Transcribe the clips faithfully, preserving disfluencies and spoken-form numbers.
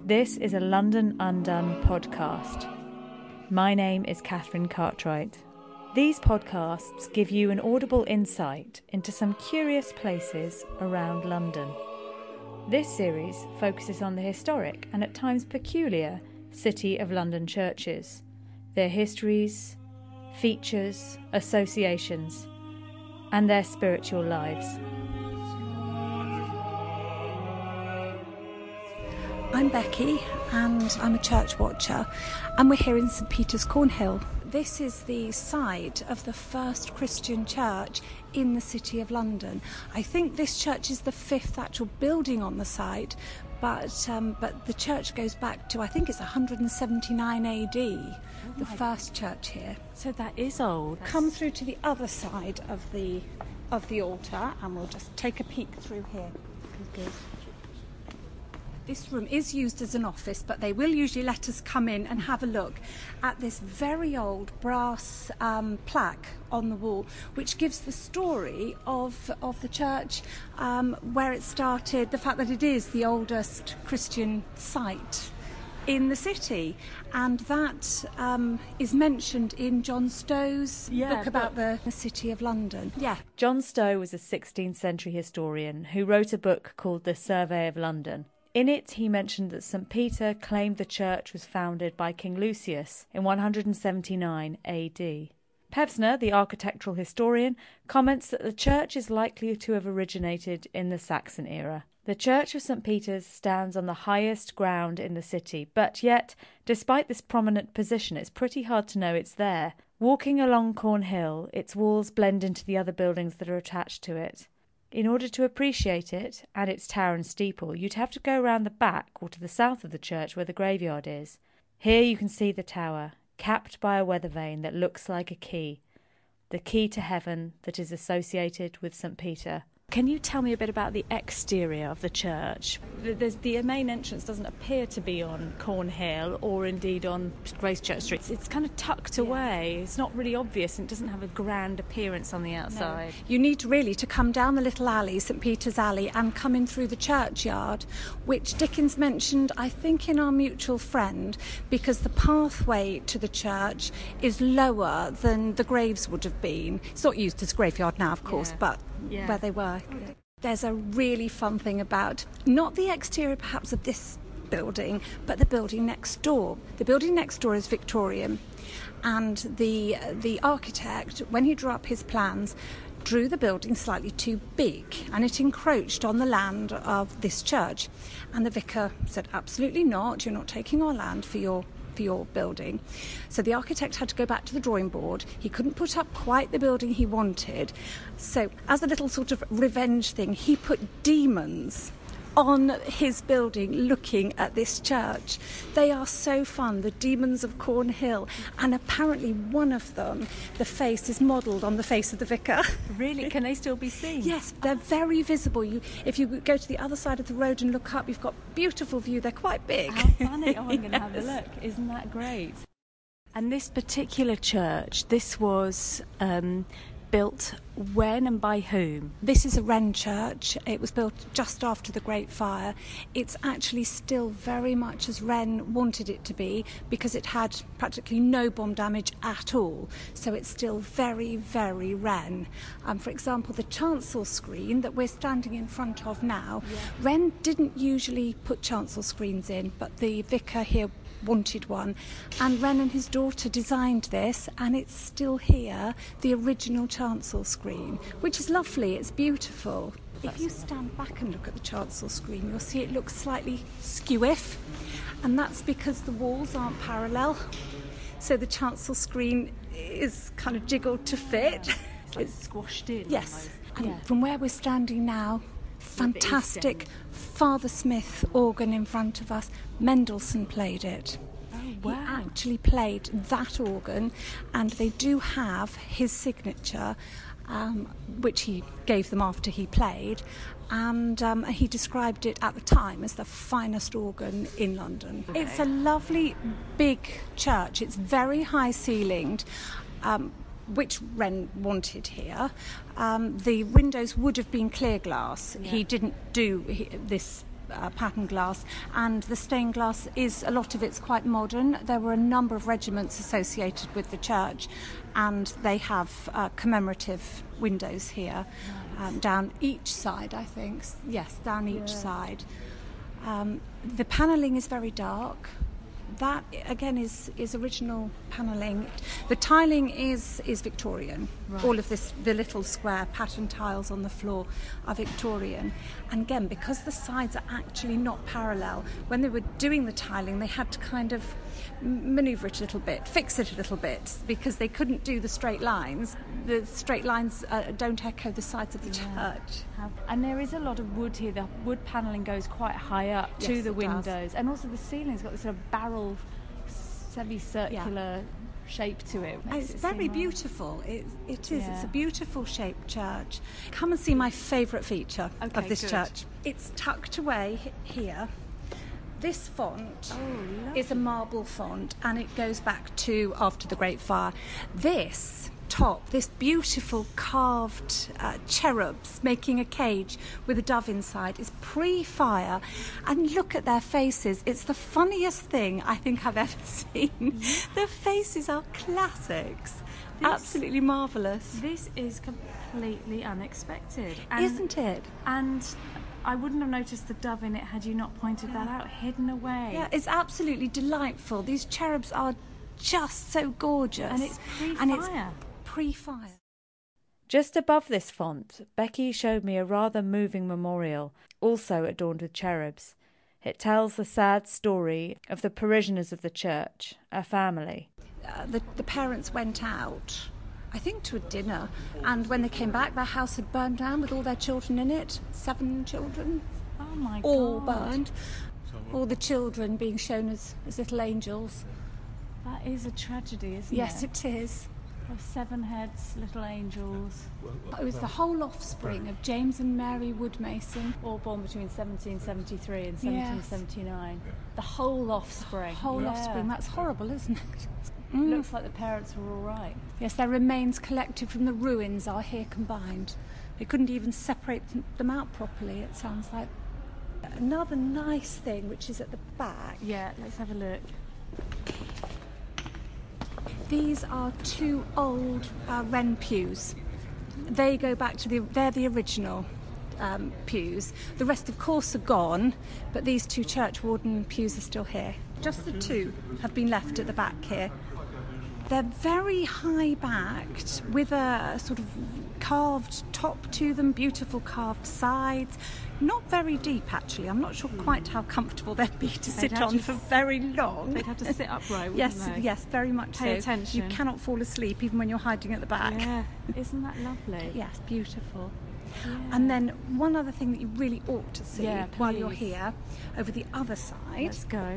This is a London Undone podcast. My name is Catherine Cartwright. These podcasts give you an audible insight into some curious places around London. This series focuses on the historic and at times peculiar City of London churches, their histories, features, associations, and their spiritual lives. I'm Becky and I'm a church watcher, and we're here in St Peter's, Cornhill. This is the site of the first Christian church in the City of London. I think this church is the fifth actual building on the site, but um, but the church goes back to, I think it's one hundred seventy-nine A D, oh the first church here. So that is old. Come through to the other side of the of the altar and we'll just take a peek through here. Good. This room is used as an office, but they will usually let us come in and have a look at this very old brass um, plaque on the wall, which gives the story of of the church, um, where it started, the fact that it is the oldest Christian site in the city, and that um, is mentioned in John Stowe's yeah, book about the, the City of London. Yeah, John Stowe was a sixteenth century historian who wrote a book called The Survey of London. In it, he mentioned that St Peter claimed the church was founded by King Lucius in one hundred seventy-nine A D. Pevsner, the architectural historian, comments that the church is likely to have originated in the Saxon era. The Church of St Peter's stands on the highest ground in the city, but yet, despite this prominent position, it's pretty hard to know it's there. Walking along Cornhill, its walls blend into the other buildings that are attached to it. In order to appreciate it, and its tower and steeple, you'd have to go round the back or to the south of the church where the graveyard is. Here you can see the tower, capped by a weather vane that looks like a key. The key to heaven that is associated with St Peter. Can you tell me a bit about the exterior of the church? There's, the main entrance doesn't appear to be on Cornhill or indeed on Gracechurch Street. It's, it's kind of tucked yeah. away. It's not really obvious and it doesn't have a grand appearance on the outside. No. You need really to come down the little alley, St Peter's Alley, and come in through the churchyard, which Dickens mentioned, I think, in Our Mutual Friend, because the pathway to the church is lower than the graves would have been. It's not used as a graveyard now, of course, yeah. but yeah. where they were. There's a really fun thing about not the exterior perhaps of this building, but the building next door. The building next door is Victorian, and the the architect, when he drew up his plans, drew the building slightly too big, and it encroached on the land of this church. And the vicar said, absolutely not, you're not taking our land for your for your building. So the architect had to go back to the drawing board. He couldn't put up quite the building he wanted. So as a little sort of revenge thing, he put demons on his building looking at this church. They are so fun, the demons of Cornhill, and apparently one of them, the face is modelled on the face of the vicar. Really? Can they still be seen? Yes, they're very visible. You, if you go to the other side of the road and look up, you've got beautiful view. They're quite big. How funny. Oh, I'm going to yes. have a look. Isn't that great? And this particular church, this was um, built when and by whom? This is a Wren church. It was built just after the Great Fire. It's actually still very much as Wren wanted it to be, because it had practically no bomb damage at all. So it's still very, very Wren. Um, for example, the chancel screen that we're standing in front of now, yeah. Wren didn't usually put chancel screens in, but the vicar here wanted one, and Wren and his daughter designed this, and it's still here, the original chancel screen, which is lovely. It's beautiful. If you stand back and look at the chancel screen, you'll see it looks slightly skewiff, and that's because the walls aren't parallel, so the chancel screen is kind of jiggled to fit. It's like squashed in. Yes, almost. and yeah. from where we're standing now, fantastic Father Smith organ in front of us. Mendelssohn played it. Oh, wow. He actually played that organ, and they do have his signature, um, which he gave them after he played, and um, he described it at the time as the finest organ in London. Okay. It's a lovely big church. It's very high ceilinged. Um, which Wren wanted here. Um, the windows would have been clear glass. Yeah. He didn't do he, this uh, pattern glass, and the stained glass is, a lot of it's quite modern. There were a number of regiments associated with the church, and they have uh, commemorative windows here, um, down each side, I think. Yes, down each yeah. side. Um, the panelling is very dark. That, again, is, is original panelling. The tiling is, is Victorian. Right. All of this, the little square pattern tiles on the floor are Victorian. And again, because the sides are actually not parallel, when they were doing the tiling, they had to kind of manoeuvre it a little bit, fix it a little bit, because they couldn't do the straight lines. The straight lines uh, don't echo the sides of the yeah. church. And there is a lot of wood here. The wood panelling goes quite high up yes, to the windows. Does. And also the ceiling's got this sort of barrel, semicircular yeah. shape to it. It's it very beautiful. It, it is. Yeah. It's a beautiful shaped church. Come and see my favourite feature okay, of this good. church. It's tucked away here. This font oh, is a marble font, and it goes back to after the Great Fire. This top, this beautiful carved uh, cherubs making a cage with a dove inside, is pre-fire, and look at their faces. It's the funniest thing I think I've ever seen. Mm-hmm. The faces are classics. This, absolutely marvellous. This is completely unexpected, and, isn't it? And I wouldn't have noticed the dove in it had you not pointed yeah. that out, hidden away. Yeah, it's absolutely delightful. These cherubs are just so gorgeous. And it's pre-fire. And it's pre-fire. Just above this font, Becky showed me a rather moving memorial, also adorned with cherubs. It tells the sad story of the parishioners of the church, a family. Uh, the, the parents went out, I think, to a dinner, and when they came back, their house had burned down with all their children in it. Seven children. Oh my God. All burned. All the children being shown as, as little angels. That is a tragedy, isn't yes, it? Yes, it is. Of seven heads, little angels. It was the whole offspring of James and Mary Woodmason. All born between seventeen seventy-three and seventeen seventy-nine. Yes. The whole offspring. Whole yeah. offspring. That's horrible, isn't it? Mm. Looks like the parents were all right. Yes, their remains collected from the ruins are here combined. They couldn't even separate them out properly, it sounds like. Another nice thing, which is at the back. Yeah, let's have a look. These are two old uh, wren pews. They go back to the, they're the original um, pews. The rest, of course, are gone, but these two churchwarden pews are still here. Just the two have been left at the back here. They're very high backed with a sort of carved top to them, beautiful carved sides. Not very deep, actually. I'm not sure quite how comfortable they'd be to sit on for very long. They'd have to sit upright, wouldn't yes, they? Yes, very much Pay so. attention. You cannot fall asleep even when you're hiding at the back. Yeah, isn't that lovely? Yes, beautiful. Yeah. And then one other thing that you really ought to see yeah, while you're here, over the other side. Let's go.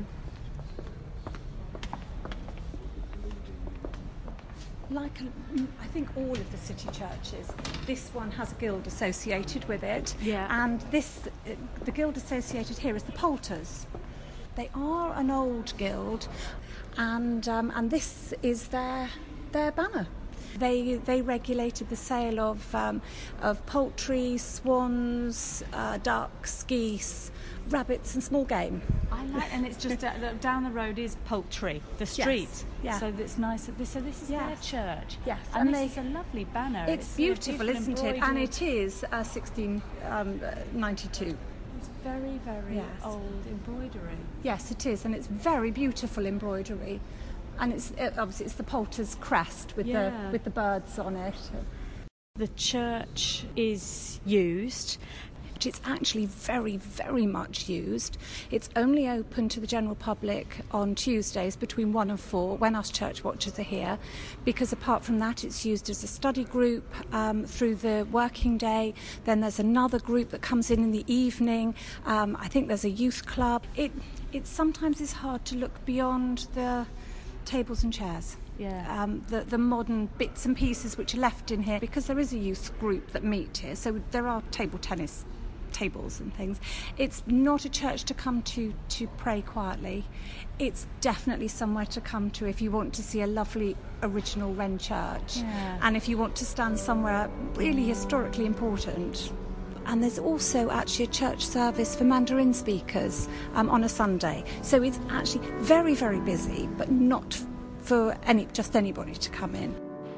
Like, I think all of the city churches, this one has a guild associated with it. Yeah. And this, the guild associated here is the Poulters. They are an old guild, and um, and this is their their banner. They they regulated the sale of um, of poultry, swans, uh, ducks, geese, rabbits, and small game. I like, and it's just uh, down the road is Poultry, the street. Yes, yeah. So it's nice. This, so this is yes. their church. Yes, and, and this they, is a lovely banner. It's, it's beautiful, beautiful, isn't it? And it is uh, sixteen ninety-two. It's very, very yes. old embroidery. Yes, it is, and it's very beautiful embroidery. And it's it, obviously it's the Poulter's crest with yeah. the with the birds on it. The church is used. It's actually very, very much used. It's only open to the general public on Tuesdays between one and four when us church watchers are here, because apart from that it's used as a study group um, through the working day. Then there's another group that comes in in the evening. Um, I think there's a youth club. It it sometimes is hard to look beyond the tables and chairs. Yeah. Um, the, the modern bits and pieces which are left in here, because there is a youth group that meet here, so there are table tennis tables and things. It's not a church to come to to pray quietly. It's definitely somewhere to come to if you want to see a lovely original Wren church. Yeah. And if you want to stand somewhere really historically important. and there's also actually a church service for Mandarin speakers um, on a Sunday. So it's actually very, very busy, but not for any just anybody to come in.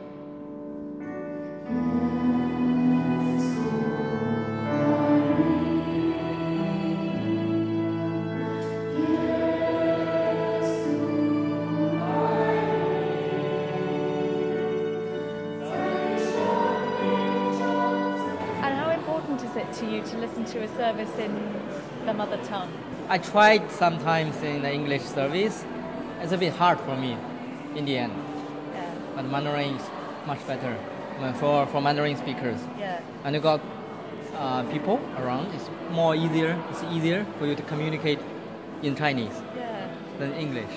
Is it to you to listen to a service in the mother tongue? I tried sometimes in the English service. It's a bit hard for me in the end. Yeah. But Mandarin is much better for, for Mandarin speakers. Yeah. And you got uh, people around. It's more easier. It's easier for you to communicate in Chinese yeah. than English.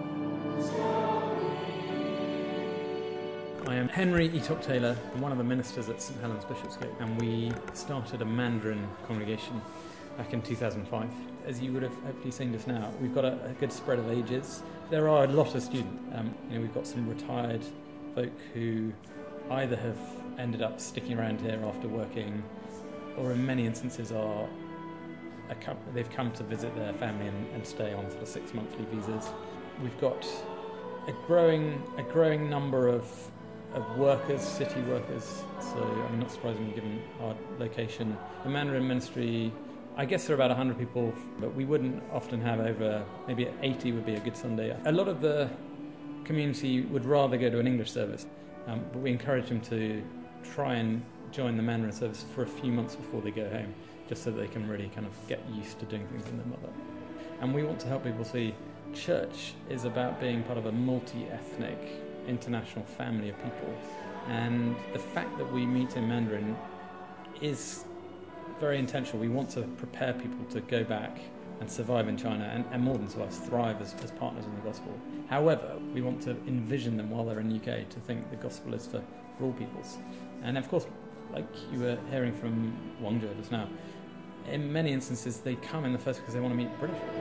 I am Henry Eatock Taylor. I'm one of the ministers at St Helens Bishopsgate, and we started a Mandarin congregation back in two thousand five. As you would have hopefully seen just now, we've got a, a good spread of ages. There are a lot of students. Um, you know, we've got some retired folk who either have ended up sticking around here after working, or in many instances are a, they've come to visit their family and, and stay on sort of six monthly visas. We've got a growing a growing number of of workers, city workers, so I mean, not surprisingly given our location. The Mandarin ministry, I guess there are about one hundred people, but we wouldn't often have over, maybe eighty would be a good Sunday. A lot of the community would rather go to an English service, um, but we encourage them to try and join the Mandarin service for a few months before they go home, just so they can really kind of get used to doing things in their mother. And we want to help people see church is about being part of a multi-ethnic international family of people, and the fact that we meet in Mandarin is very intentional. We want to prepare people to go back and survive in China, and, and more than survive, thrive as, as partners in the gospel. However, we want to envision them while they're in the U K to think the gospel is for, for all peoples. And of course, like you were hearing from Wang Zhe just now, in many instances they come in the first because they want to meet British people.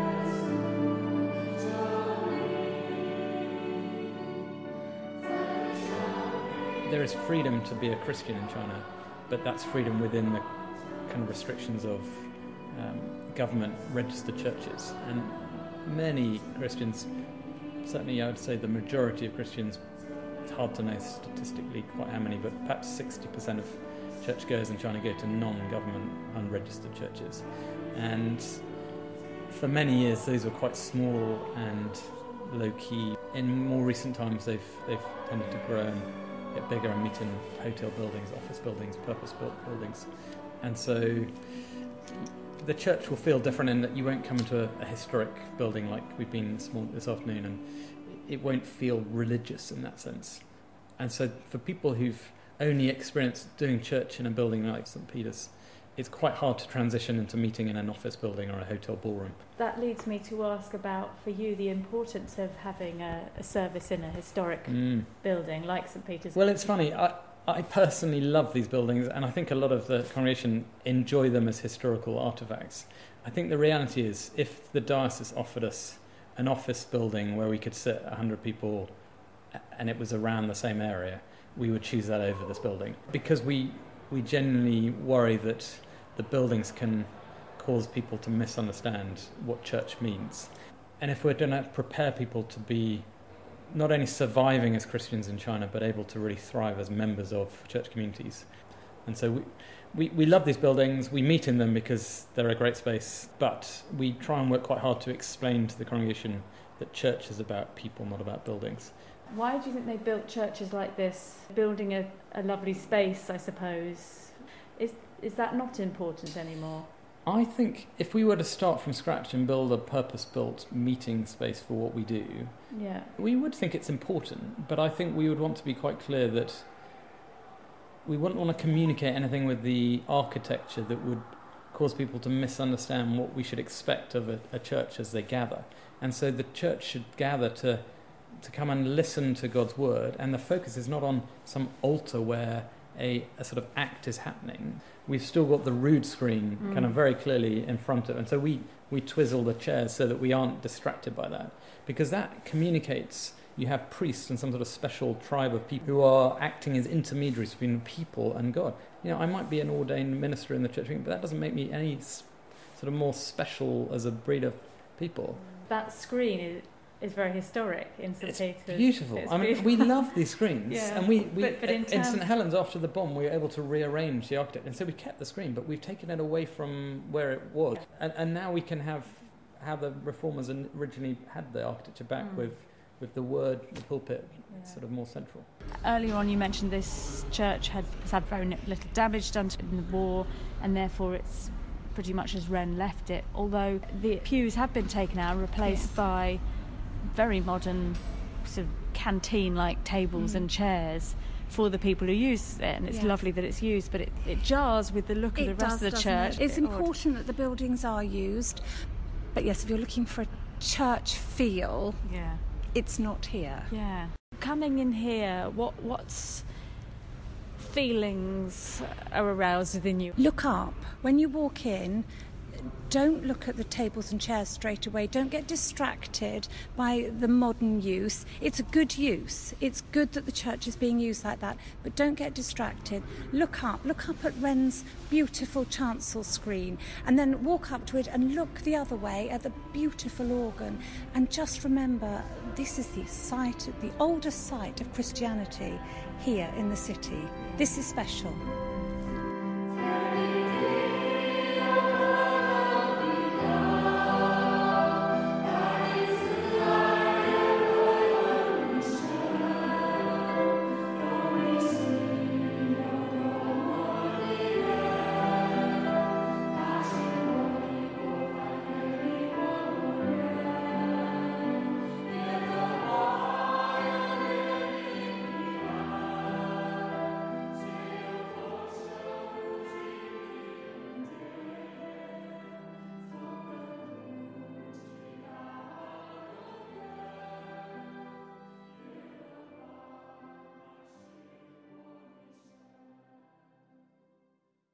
There is freedom to be a Christian in China, but that's freedom within the kind of restrictions of um, government-registered churches. And many Christians, certainly I would say the majority of Christians, it's hard to know statistically quite how many, but perhaps sixty percent of churchgoers in China go to non-government, unregistered churches. And for many years, those were quite small and low-key. In more recent times, they've they've tended to grow and get bigger and meet in hotel buildings, office buildings, purpose-built buildings. And so the church will feel different in that you won't come into a, a historic building like we've been this, morning, this afternoon, and it won't feel religious in that sense. And so for people who've only experienced doing church in a building like St Peter's, it's quite hard to transition into meeting in an office building or a hotel ballroom. That leads me to ask about, for you, the importance of having a, a service in a historic mm. building like St Peter's. Well, it's funny. I, I personally love these buildings, and I think a lot of the congregation enjoy them as historical artefacts. I think the reality is, if the diocese offered us an office building where we could sit one hundred people and it was around the same area, we would choose that over this building, because we we genuinely worry that the buildings can cause people to misunderstand what church means. And if we're going to prepare people to be not only surviving as Christians in China, but able to really thrive as members of church communities. And so we, we, we love these buildings, we meet in them because they're a great space, but we try and work quite hard to explain to the congregation that church is about people, not about buildings. Why do you think they built churches like this? Building a, a lovely space, I suppose. Is is that not important anymore? I think if we were to start from scratch and build a purpose-built meeting space for what we do, yeah, we would think it's important, but I think we would want to be quite clear that we wouldn't want to communicate anything with the architecture that would cause people to misunderstand what we should expect of a, a church as they gather. And so the church should gather to to come and listen to God's word, and the focus is not on some altar where a, a sort of act is happening. We've still got the rood screen mm. kind of very clearly in front of, and so we, we twizzle the chairs so that we aren't distracted by that, because that communicates you have priests and some sort of special tribe of people who are acting as intermediaries between people and God. You know, I might be an ordained minister in the church, but that doesn't make me any s- sort of more special as a breed of people. That screen is, is very historic in St It's Peter's. beautiful. It's I mean, beautiful. we love these screens, Yeah. and we, we But- but in in, terms- St Helens after the bomb, we were able to rearrange the architecture, and so we kept the screen, but we've taken it away from where it was, and, and now we can have how the reformers originally had the architecture back Mm. with with the word, the pulpit, Yeah. sort of more central. Earlier on you mentioned this church had, has had very little damage done to it in the war, and therefore it's pretty much as Wren left it, although the pews have been taken out and replaced Yes. by very modern sort of canteen-like tables Mm. and chairs for the people who use it, and it's Yes. lovely that it's used, but it, it jars with the look of It the rest does, of the doesn't church. it? It's A bit odd. important that the buildings are used, but yes, if you're looking for a church feel, Yeah. it's not here. Yeah. Coming in here, what what's feelings are aroused within you? Look up. When you walk in, don't look at the tables and chairs straight away. Don't get distracted by the modern use. It's a good use. It's good that the church is being used like that, but don't get distracted. Look up. Look up at Wren's beautiful chancel screen, and then walk up to it and look the other way at the beautiful organ. And just remember, this is the site, the oldest site of Christianity here in the city. This is special.